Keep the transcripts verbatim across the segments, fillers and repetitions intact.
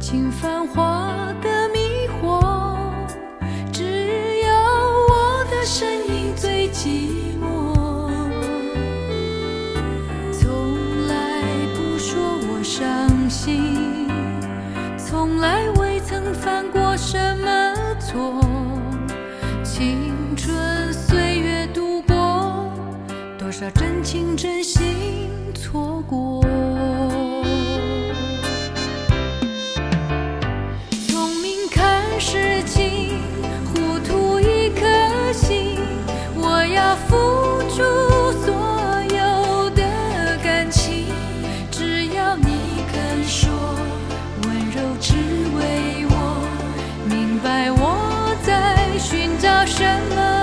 尽繁华的迷惑，只有我的身影最寂寞。从来不说我伤心，从来未曾犯过什么错。青春岁月度过，多少真情真心错过。聪明看事情，糊涂一颗心，我要付出所有的感情，只要你肯说，温柔只为我，明白我在寻找什么。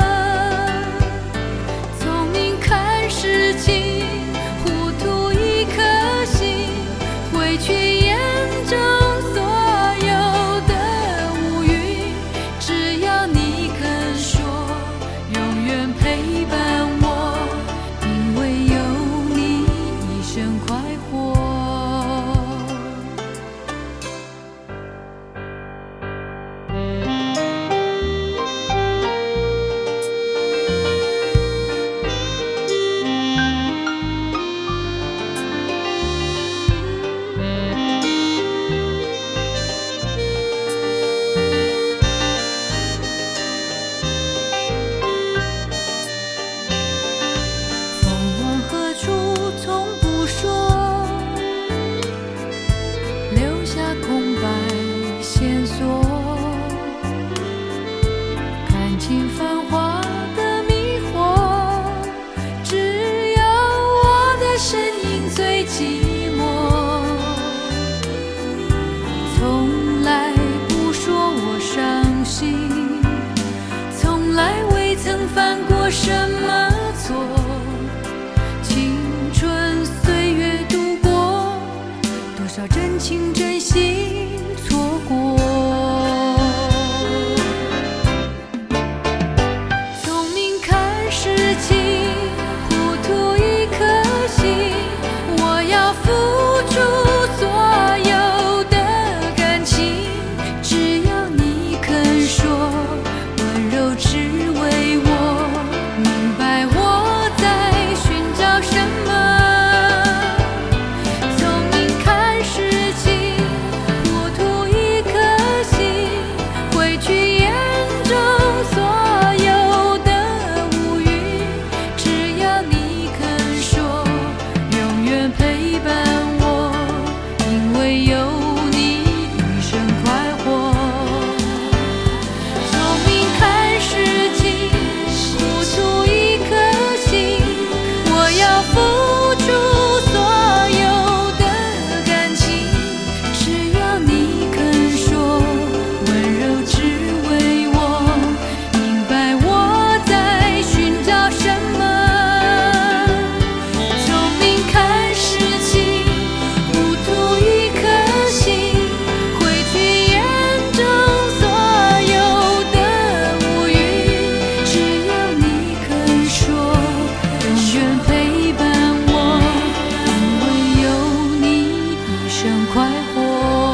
聪明看事情，糊涂一颗心，会去眼中所有的乌云，只要你肯说，永远陪伴我，因为有你一生快活。犯过什么错？青春岁月度过，多少真情真心错过。聪明看事情，糊涂一颗心，我要付出所有的感情，只要你肯说，温柔只为我，快活。